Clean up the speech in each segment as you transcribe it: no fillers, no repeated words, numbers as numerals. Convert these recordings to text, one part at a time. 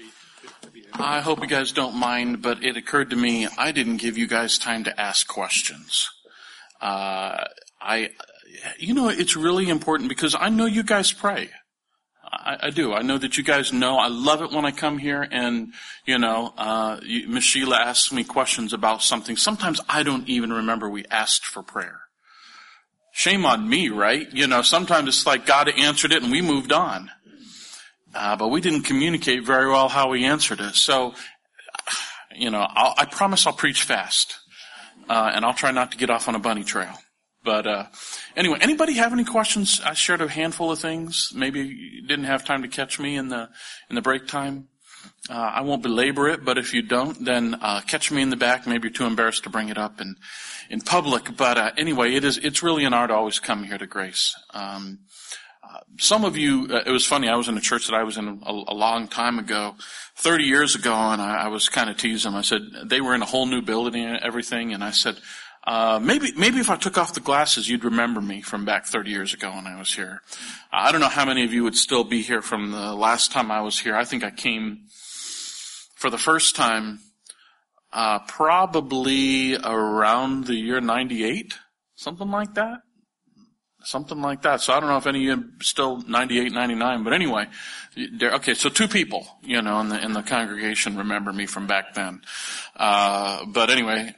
I hope you guys don't mind, but it occurred to me I didn't give you guys time to ask questions. It's really important because I know you guys pray. I do. I know that you guys know. I love it when I come here and, Miss Sheila asks me questions about something. Sometimes I don't even remember we asked for prayer. Shame on me, right? Sometimes it's like God answered it and we moved on. But we didn't communicate very well how we answered it. So, I promise I'll preach fast. And I'll try not to get off on a bunny trail. But anyway, anybody have any questions? I shared a handful of things. Maybe you didn't have time to catch me in the break time. I won't belabor it, but if you don't, then catch me in the back. Maybe you're too embarrassed to bring it up in public. But anyway, it's really an art to always come here to Grace. Some of you, it was funny, I was in a church that I was in a long time ago, 30 years ago, and I was kind of teasing them. I said, they were in a whole new building and everything, and I said, maybe if I took off the glasses, you'd remember me from back 30 years ago when I was here. I don't know how many of you would still be here from the last time I was here. I think I came for the first time, probably around the year 98, something like that. Something like that. So I don't know if any of you are still 98, 99, but anyway, okay, so two people, in the congregation remember me from back then. But anyway,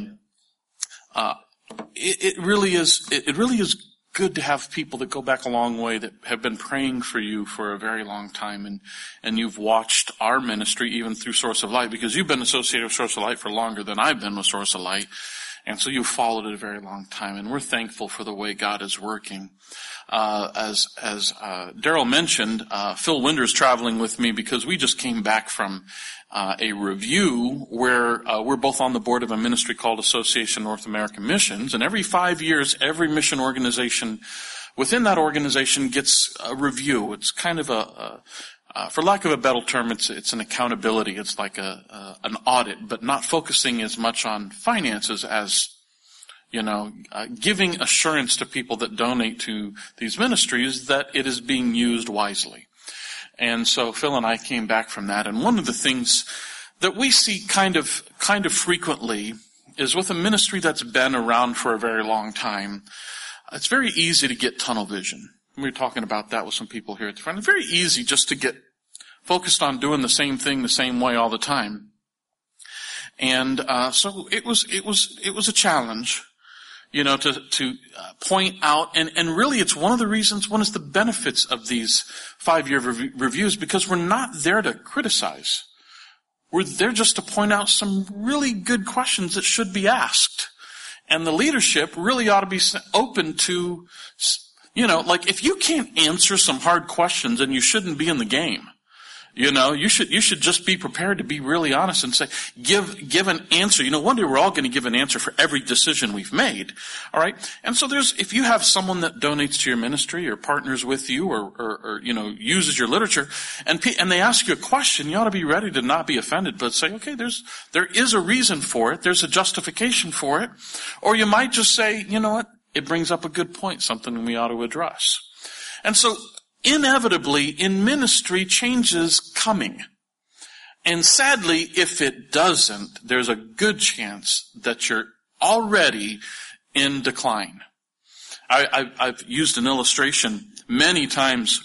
it really is good to have people that go back a long way that have been praying for you for a very long time, and you've watched our ministry even through Source of Light, because you've been associated with Source of Light for longer than I've been with Source of Light. And so you've followed it a very long time, and we're thankful for the way God is working. As Daryl mentioned, Phil Winder's traveling with me because we just came back from a review where we're both on the board of a ministry called Association North American Missions, and every 5 years, every mission organization within that organization gets a review. It's kind of for lack of a better term, it's an accountability. It's like an audit, but not focusing as much on finances as, giving assurance to people that donate to these ministries that it is being used wisely. And so Phil and I came back from that, and one of the things that we see kind of frequently is with a ministry that's been around for a very long time, it's very easy to get tunnel vision. We were talking about that with some people here at the front. It's very easy just to get focused on doing the same thing the same way all the time. And so it was a challenge, to point out, and really it's one of the benefits of these 5-year reviews, because we're not there to criticize. We're there just to point out some really good questions that should be asked. And the leadership really ought to be open to, if you can't answer some hard questions, then you shouldn't be in the game. You should just be prepared to be really honest and say, give an answer. One day we're all going to give an answer for every decision we've made. All right. And so if you have someone that donates to your ministry or partners with you or uses your literature and they ask you a question, you ought to be ready to not be offended, but say, okay, there is a reason for it. There's a justification for it. Or you might just say, you know what? It brings up a good point, something we ought to address. And so, inevitably, in ministry, change is coming. And sadly, if it doesn't, there's a good chance that you're already in decline. I've used an illustration many times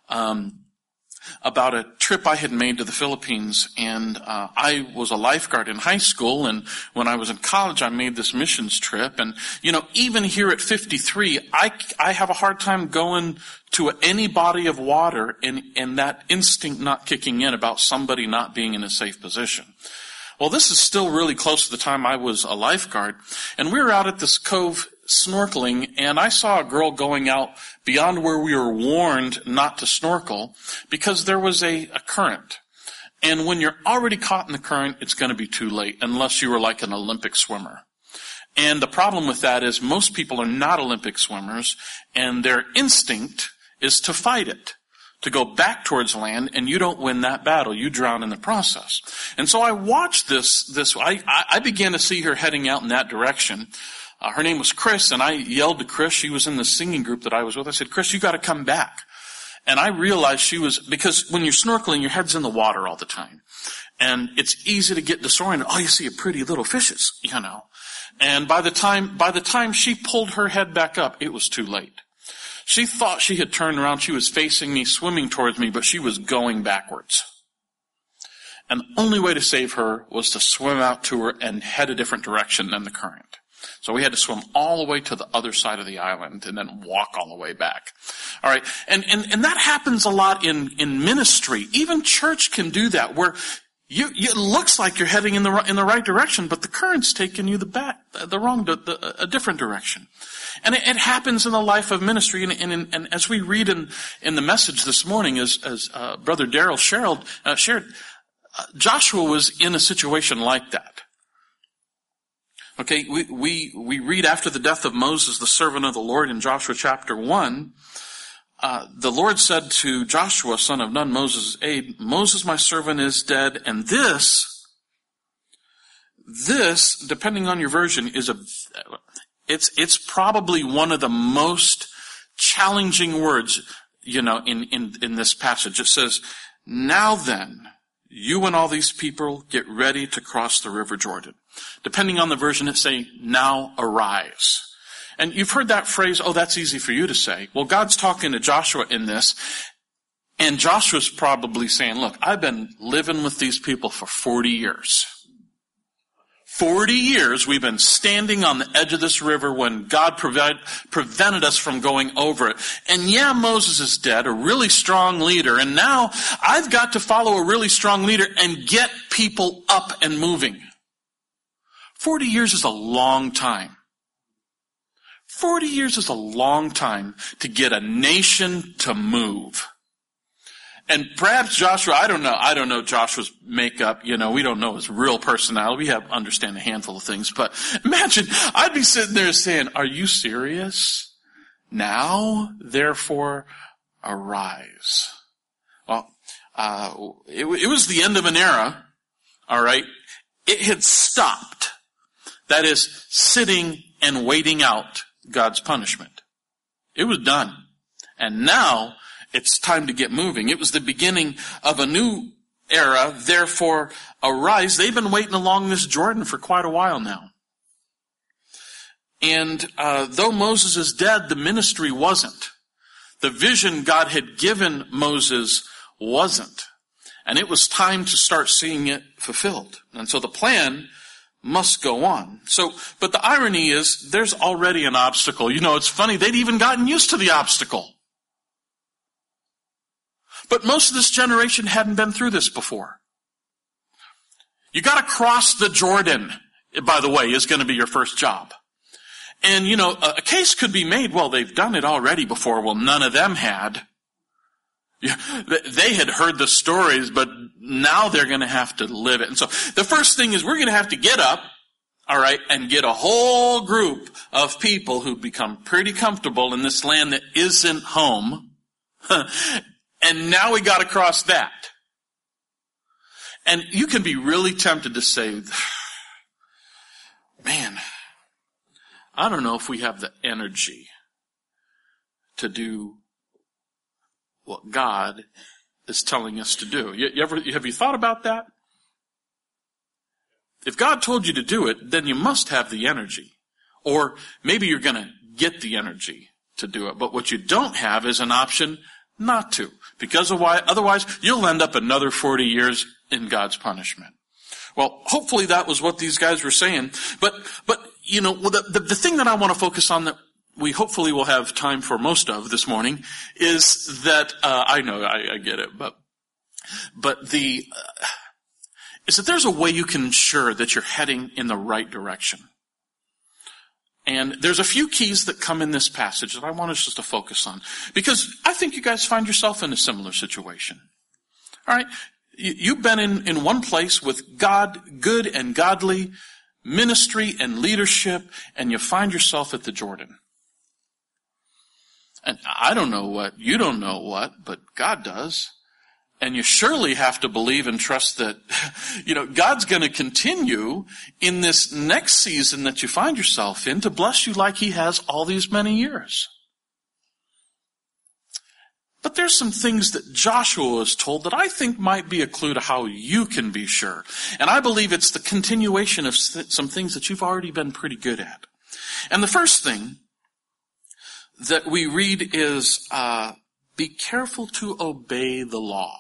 about a trip I had made to the Philippines, and I was a lifeguard in high school, and when I was in college I made this missions trip, and even here at 53 I have a hard time going to any body of water and that instinct not kicking in about somebody not being in a safe position. Well, this is still really close to the time I was a lifeguard, and we were out at this cove snorkeling, and I saw a girl going out beyond where we were warned not to snorkel because there was a current. And when you're already caught in the current, it's going to be too late unless you were like an Olympic swimmer. And the problem with that is most people are not Olympic swimmers, and their instinct is to fight it, to go back towards land, and you don't win that battle. You drown in the process. And so I watched I began to see her heading out in that direction. Her name was Chris, and I yelled to Chris. She was in the singing group that I was with. I said, Chris, you got to come back. And I realized she was, because when you're snorkeling, your head's in the water all the time. And it's easy to get disoriented. Oh, you see a pretty little fishes, And by the time she pulled her head back up, it was too late. She thought she had turned around. She was facing me, swimming towards me, but she was going backwards. And the only way to save her was to swim out to her and head a different direction than the current. So we had to swim all the way to the other side of the island and then walk all the way back. All right. And that happens a lot in ministry. Even church can do that, where it looks like you're heading in the right direction, but the current's taking you a different direction. And it happens in the life of ministry. And as we read in the message this morning, as Brother Darrell shared, Joshua was in a situation like that. Okay, we read after the death of Moses, the servant of the Lord, in Joshua chapter 1, the Lord said to Joshua, son of Nun, Moses' aide, Moses, my servant, is dead, and this, depending on your version, it's probably one of the most challenging words, in this passage. It says, now then, you and all these people get ready to cross the river Jordan. Depending on the version, it's saying, now arise. And you've heard that phrase, oh, that's easy for you to say. Well, God's talking to Joshua in this, and Joshua's probably saying, look, I've been living with these people for 40 years. 40 years we've been standing on the edge of this river when God prevented us from going over it. And yeah, Moses is dead, a really strong leader, and now I've got to follow a really strong leader and get people up and moving. 40 years is a long time. 40 years is a long time to get a nation to move. And perhaps Joshua, I don't know Joshua's makeup, we don't know his real personality. We understand a handful of things, but imagine, I'd be sitting there saying, are you serious? Now, therefore, arise. Well, it was the end of an era, all right? It had stopped. That is, sitting and waiting out God's punishment. It was done. And now, it's time to get moving. It was the beginning of a new era, therefore arise. They've been waiting along this Jordan for quite a while now. And though Moses is dead, the ministry wasn't. The vision God had given Moses wasn't. And it was time to start seeing it fulfilled. And so the plan must go on. But the irony is, there's already an obstacle. It's funny, they'd even gotten used to the obstacle. But most of this generation hadn't been through this before. You gotta cross the Jordan, by the way, is gonna be your first job. And, a case could be made, well, they've done it already before. Well, none of them had. They had heard the stories, but now they're gonna have to live it. And so, the first thing is we're gonna have to get up, all right, and get a whole group of people who become pretty comfortable in this land that isn't home. And now we got to cross that. And you can be really tempted to say, man, I don't know if we have the energy to do what God is telling us to do. Have you thought about that? If God told you to do it, then you must have the energy. Or maybe you're going to get the energy to do it. But what you don't have is an option not to. Because of why, otherwise you'll end up another 40 years in God's punishment. Well, hopefully that was what these guys were saying. But the thing that I want to focus on that we hopefully will have time for most of this morning is that, I know, I get it, but is that there's a way you can ensure that you're heading in the right direction. And there's a few keys that come in this passage that I want us just to focus on. Because I think you guys find yourself in a similar situation. All right? You've been in one place with God, good and godly ministry and leadership, and you find yourself at the Jordan. And I don't know what, you don't know what, but God does. And you surely have to believe and trust that, God's going to continue in this next season that you find yourself in to bless you like He has all these many years. But there's some things that Joshua was told that I think might be a clue to how you can be sure. And I believe it's the continuation of some things that you've already been pretty good at. And the first thing that we read is, be careful to obey the law.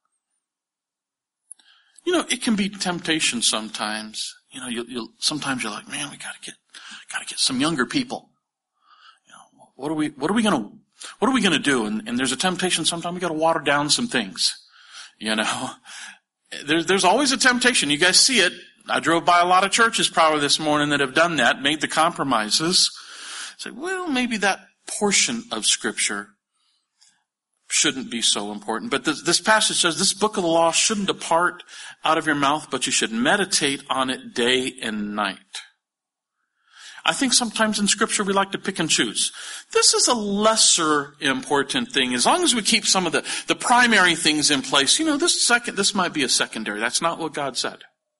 You know, it can be temptation sometimes. You know, sometimes you're like, man, we gotta get some younger people. You know, what are we gonna do? And there's a temptation sometimes we gotta water down some things. You know, there's always a temptation. You guys see it. I drove by a lot of churches probably this morning that have done that, made the compromises. Say, well, maybe that portion of Scripture shouldn't be so important. But this passage says this book of the law shouldn't depart out of your mouth, but you should meditate on it day and night. I think sometimes in Scripture we like to pick and choose. This is a lesser important thing. As long as we keep some of the primary things in place, you know, this might be a secondary. That's not what God said.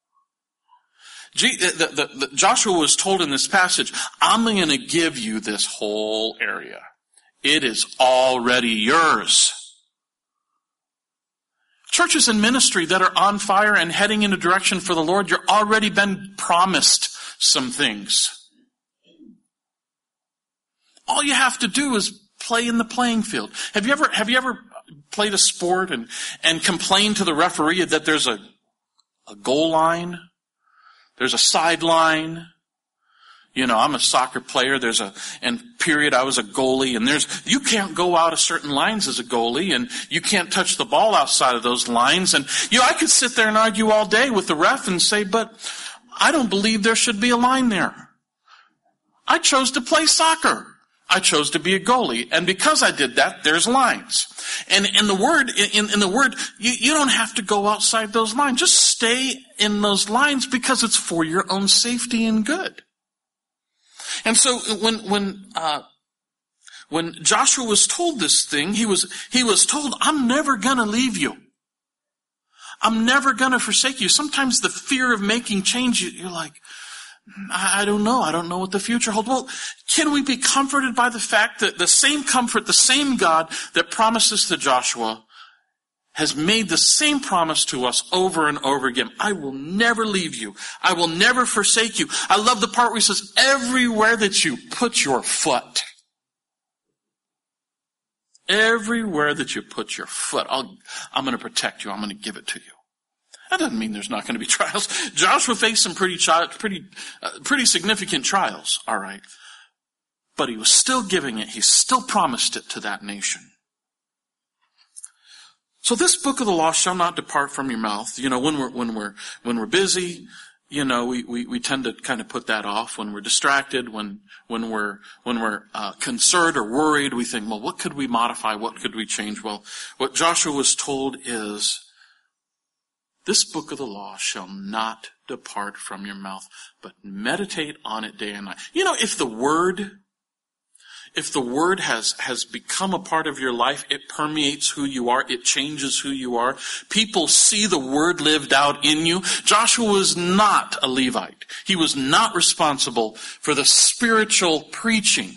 Joshua was told in this passage, I'm going to give you this whole area. It is already yours. Churches and ministry that are on fire and heading in a direction for the Lord, you're already been promised some things. All you have to do is play in the playing field. Have you ever played a sport and complained to the referee that there's a goal line? There's a sideline. You know, I'm a soccer player. I was a goalie, and you can't go out of certain lines as a goalie, and you can't touch the ball outside of those lines. And, you know, I could sit there and argue all day with the ref and say, but I don't believe there should be a line there. I chose to play soccer. I chose to be a goalie. And because I did that, there's lines. And in the word, you don't have to go outside those lines. Just stay in those lines because it's for your own safety and good. And so when Joshua was told this thing, he was told, I'm never gonna leave you. I'm never gonna forsake you. Sometimes the fear of making change, you're like, I don't know. I don't know what the future holds. Well, can we be comforted by the fact that the same comfort, the same God that promises to Joshua has made the same promise to us over and over again. I will never leave you. I will never forsake you. I love the part where he says, everywhere that you put your foot. Everywhere that you put your foot, I'm going to protect you. I'm going to give it to you. That doesn't mean there's not going to be trials. Joshua faced some pretty significant trials, all right. But he was still giving it. He still promised it to that nation. So this book of the law shall not depart from your mouth. You know, when we're busy, you know, we tend to kind of put that off. When we're distracted, when we're concerned or worried, we think, well, what could we modify? What could we change? Well, what Joshua was told is, this book of the law shall not depart from your mouth, but meditate on it day and night. You know, if the word has become a part of your life, it permeates who you are, it changes who you are. People see the word lived out in you. Joshua was not a Levite. He was not responsible for the spiritual preaching.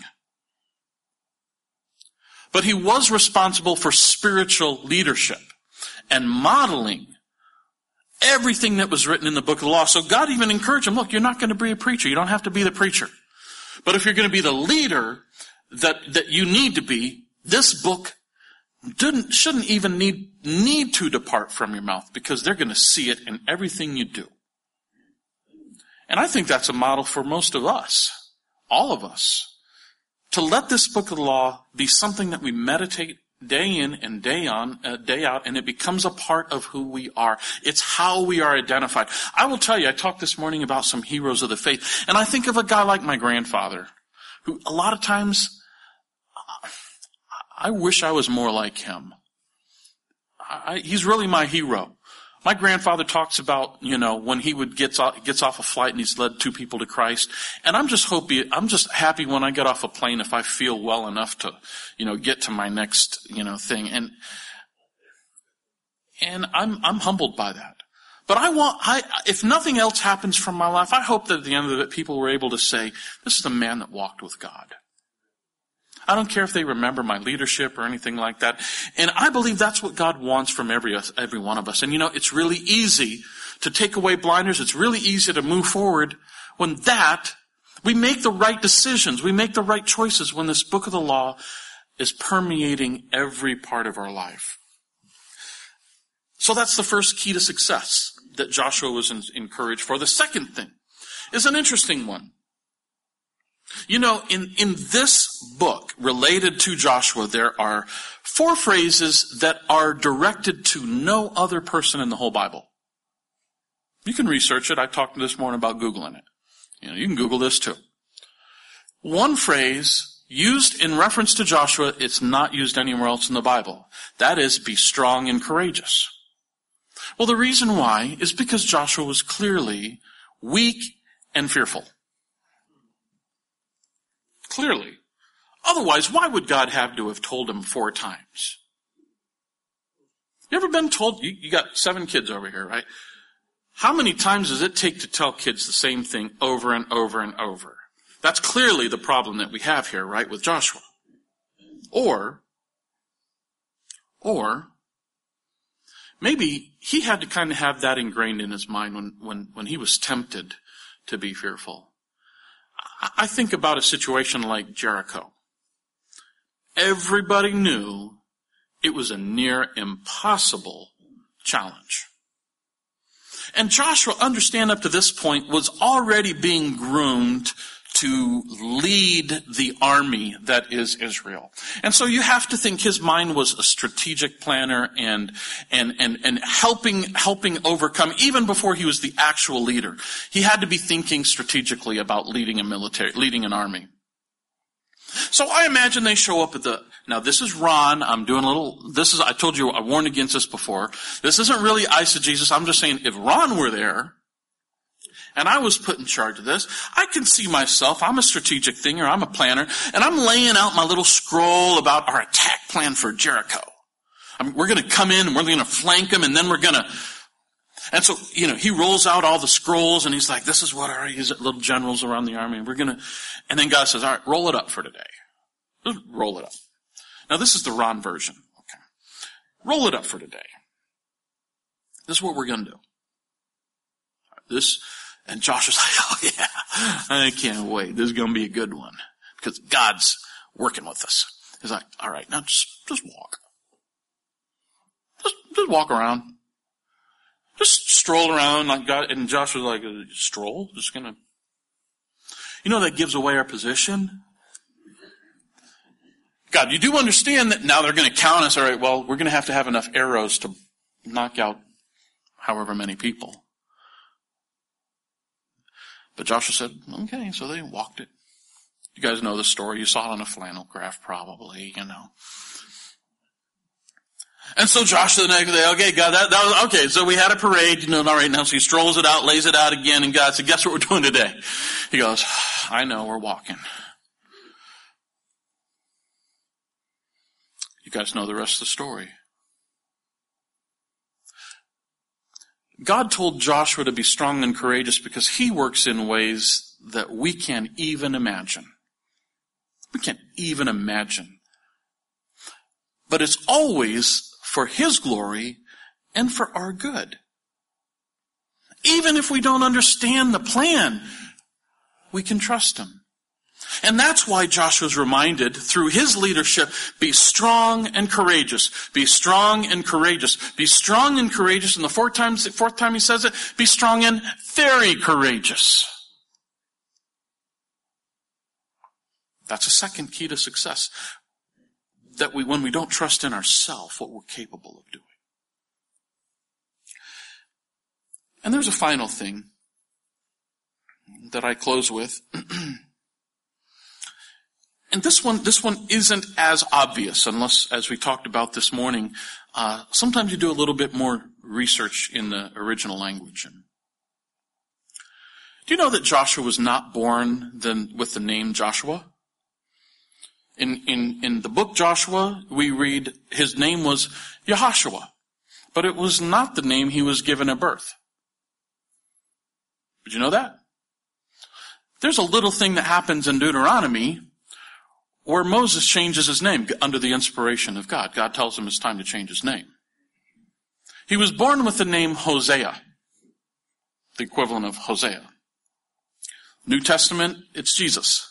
But he was responsible for spiritual leadership and modeling everything that was written in the book of the law. So God even encouraged him, look, you're not going to be a preacher. You don't have to be the preacher. But if you're going to be the leader that you need to be, this book shouldn't even need to depart from your mouth, because they're going to see it in everything you do. And I think that's a model for most of us, all of us, to let this book of the law be something that we meditate day in and day out, and it becomes a part of who we are. It's how we are identified. I will tell you, I talked this morning about some heroes of the faith, and I think of a guy like my grandfather, who a lot of times, I wish I was more like him. He's really my hero. My grandfather talks about, you know, when he gets off a flight and he's led 2 people to Christ. And I'm just happy when I get off a plane if I feel well enough to, you know, get to my next, you know, thing. And I'm humbled by that. But if nothing else happens from my life, I hope that at the end of it, people were able to say, this is the man that walked with God. I don't care if they remember my leadership or anything like that. And I believe that's what God wants from every one of us. And it's really easy to take away blinders. It's really easy to move forward when we make the right decisions. We make the right choices when this book of the law is permeating every part of our life. So that's the first key to success that Joshua was encouraged for. The second thing is an interesting one. In this book related to Joshua, there are 4 phrases that are directed to no other person in the whole Bible. You can research it. I talked this morning about Googling it. You can Google this too. One phrase used in reference to Joshua, it's not used anywhere else in the Bible. That is, be strong and courageous. Well, the reason why is because Joshua was clearly weak and fearful. Clearly. Otherwise, why would God have to have told him 4 times? You ever been told, you got 7 kids over here, right? How many times does it take to tell kids the same thing over and over and over? That's clearly the problem that we have here, right, with Joshua. Or maybe he had to kind of have that ingrained in his mind when he was tempted to be fearful. I think about a situation like Jericho. Everybody knew it was a near impossible challenge. And Joshua, understand up to this point, was already being groomed to lead the army that is Israel. And so you have to think his mind was a strategic planner and helping overcome, even before he was the actual leader. He had to be thinking strategically about leading an army. So I imagine they show up now this is Ron, I told you, I warned against this before. This isn't really eisegesis. I'm just saying, if Ron were there, and I was put in charge of this, I can see myself, I'm a strategic thinker, I'm a planner, and I'm laying out my little scroll about our attack plan for Jericho. We're going to come in, and we're going to flank them, and then we're going to... And so, he rolls out all the scrolls, and he's like, this is what his little generals around the army, and then God says, all right, roll it up for today. Just roll it up. Now, this is the Ron version. Okay. Roll it up for today. This is what we're going to do. And Joshua's like, oh yeah, I can't wait. This is going to be a good one. Because God's working with us. He's like, all right, now just walk. Just walk around. Just stroll around like God. And Joshua's like, stroll? Just going to... that gives away our position. God, you do understand that now they're going to count us. All right, well, we're going to have enough arrows to knock out however many people. But Joshua said, okay, so they walked it. You guys know the story. You saw it on a flannel graph probably, And so Joshua the next day, okay, God, that was, okay, so we had a parade, all right, now so he strolls it out, lays it out again, and God said, guess what we're doing today? He goes, I know, we're walking. You guys know the rest of the story. God told Joshua to be strong and courageous because he works in ways that we can't even imagine. We can't even imagine. But it's always for his glory and for our good. Even if we don't understand the plan, we can trust him. And that's why Joshua's reminded through his leadership, be strong and courageous. Be strong and courageous. Be strong and courageous. And the fourth time he says it, be strong and very courageous. That's a second key to success. That when we don't trust in ourselves, what we're capable of doing. And there's a final thing that I close with. And this one isn't as obvious unless, as we talked about this morning, sometimes you do a little bit more research in the original language. Do you know that Joshua was not born with the name Joshua? In the book Joshua, we read his name was Yehoshua, but it was not the name he was given at birth. Did you know that? There's a little thing that happens in Deuteronomy where Moses changes his name under the inspiration of God. God tells him it's time to change his name. He was born with the name Hosea, the equivalent of Hosea. New Testament, it's Jesus.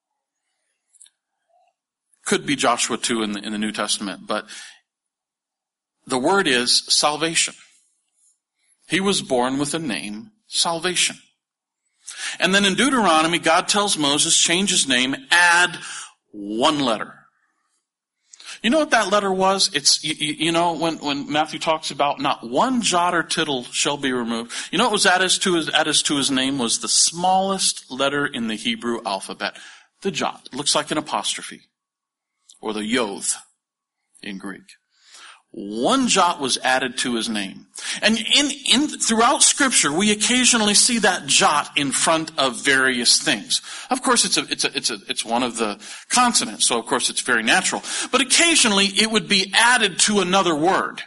Could be Joshua too in the New Testament, but the word is salvation. He was born with the name salvation. And then in Deuteronomy, God tells Moses, change his name, add one letter. You know what that letter was? It's, when Matthew talks about not one jot or tittle shall be removed. You know what was added to his name was the smallest letter in the Hebrew alphabet. The jot. It looks like an apostrophe. Or the yod in Greek. One jot was added to his name. And throughout Scripture, we occasionally see that jot in front of various things. Of course, it's one of the consonants, so of course it's very natural. But occasionally, it would be added to another word.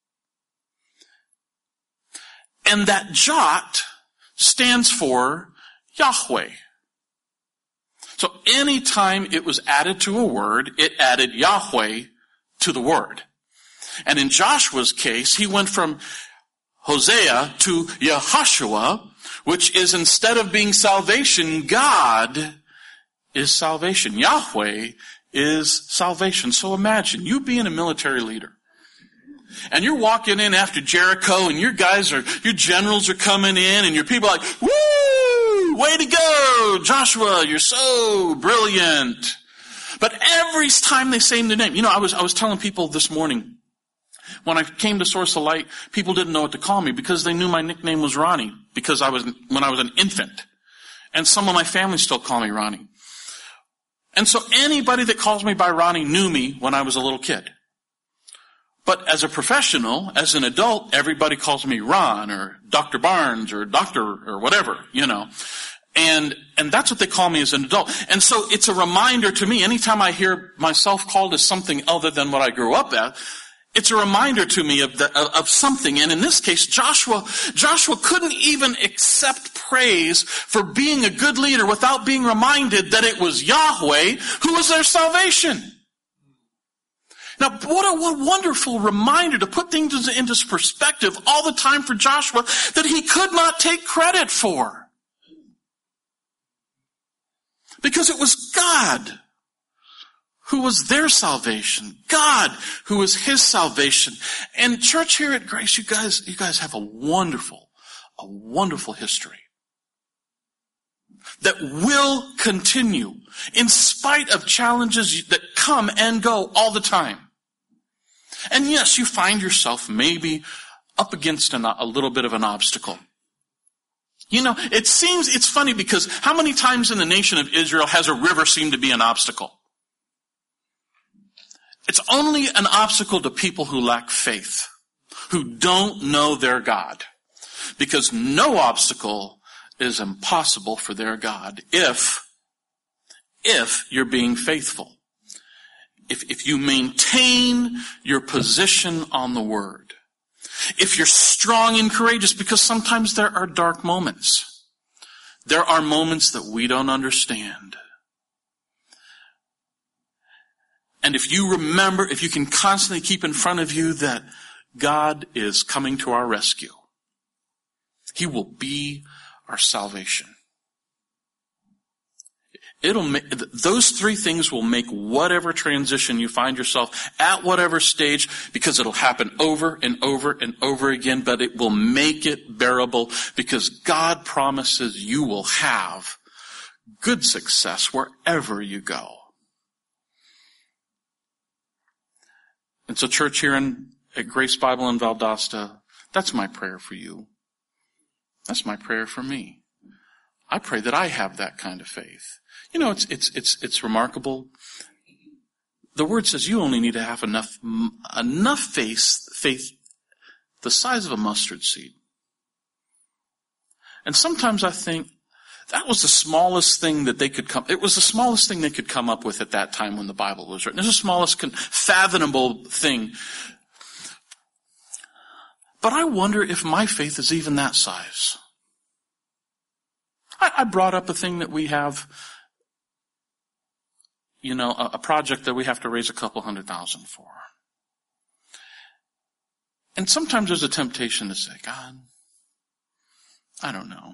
And that jot stands for Yahweh. So anytime it was added to a word, it added Yahweh to the word. And in Joshua's case, he went from Hosea to Yehoshua, which is, instead of being salvation, God is salvation. Yahweh is salvation. So imagine you being a military leader. And you're walking in after Jericho, and your generals are coming in, and your people are like, woo! Way to go! Joshua, you're so brilliant. But every time they say the name, I was telling people this morning, when I came to Source of Light, people didn't know what to call me because they knew my nickname was Ronnie when I was an infant. And some of my family still call me Ronnie. And so anybody that calls me by Ronnie knew me when I was a little kid. But as a professional, as an adult, everybody calls me Ron or Dr. Barnes or Doctor or whatever, And that's what they call me as an adult. And so it's a reminder to me, anytime I hear myself called as something other than what I grew up at, it's a reminder to me of something. And in this case, Joshua couldn't even accept praise for being a good leader without being reminded that it was Yahweh who was their salvation. Now, what a wonderful reminder to put things into perspective all the time for Joshua that he could not take credit for. Because it was God who was their salvation. God who was his salvation. And church here at Grace, you guys have a wonderful history that will continue in spite of challenges that come and go all the time. And yes, you find yourself maybe up against a little bit of an obstacle. It's funny because how many times in the nation of Israel has a river seemed to be an obstacle? It's only an obstacle to people who lack faith, who don't know their God. Because no obstacle is impossible for their God if you're being faithful. If you maintain your position on the Word. If you're strong and courageous, because sometimes there are dark moments. There are moments that we don't understand. And if you can constantly keep in front of you that God is coming to our rescue. He will be our salvation. Those three things will make whatever transition you find yourself at whatever stage, because it'll happen over and over and over again, but it will make it bearable because God promises you will have good success wherever you go. And so church here at Grace Bible in Valdosta, that's my prayer for you. That's my prayer for me. I pray that I have that kind of faith. It's remarkable. The Word says you only need to have enough faith the size of a mustard seed. And sometimes I think that was the smallest thing that it was the smallest thing they could come up with at that time when the Bible was written. It was the smallest fathomable thing. But I wonder if my faith is even that size. I brought up a thing that we have a project that we have to raise a couple $100,000 for. And sometimes there's a temptation to say, God, I don't know.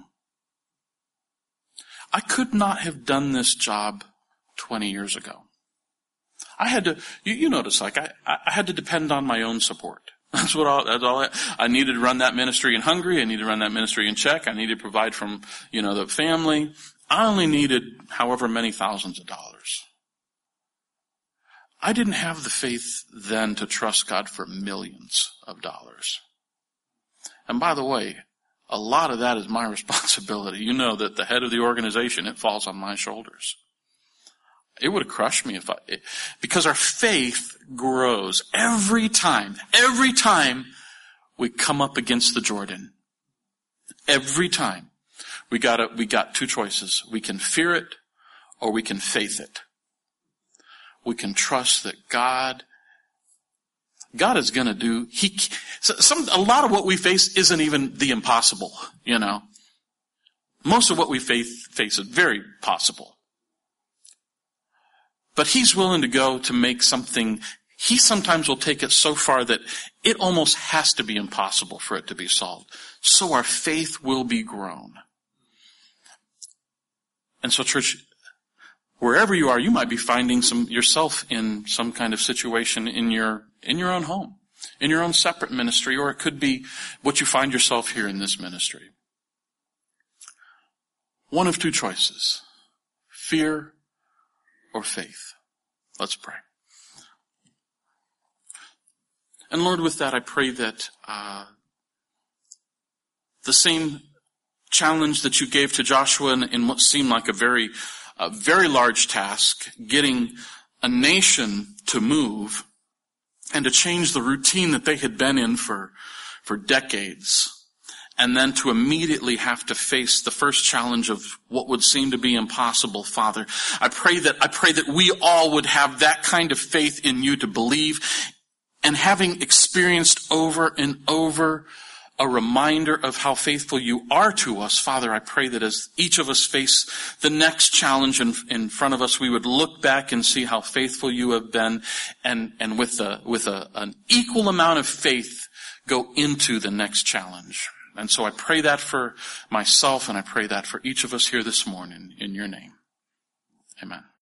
I could not have done this job 20 years ago. I had to, you notice, like I had to depend on my own support. That's all I needed to run that ministry in Hungary. I needed to run that ministry in Czech. I needed to provide from, the family. I only needed however many thousands of dollars. I didn't have the faith then to trust God for millions of dollars. And by the way, a lot of that is my responsibility. You know that the head of the organization, it falls on my shoulders. It would have crushed me because our faith grows every time we come up against the Jordan. Every time. We got two choices. We can fear it or we can faith it. We can trust that God is going to do, a lot of what we face isn't even the impossible, Most of what we face is very possible. But he's willing to go to make something, he sometimes will take it so far that it almost has to be impossible for it to be solved. So our faith will be grown. And so church, wherever you are, you might be finding yourself in some kind of situation in your own home, in your own separate ministry, or it could be what you find yourself here in this ministry. One of two choices, fear or faith. Let's pray. And Lord, with that, I pray that the same challenge that you gave to Joshua in what seemed like a very large task, getting a nation to move and to change the routine that they had been in for decades, and then to immediately have to face the first challenge of what would seem to be impossible, Father. I pray that we all would have that kind of faith in you to believe, and having experienced over and over a reminder of how faithful you are to us, Father, I pray that as each of us face the next challenge in front of us, we would look back and see how faithful you have been, and with an equal amount of faith go into the next challenge. And so I pray that for myself, and I pray that for each of us here this morning in your name. Amen.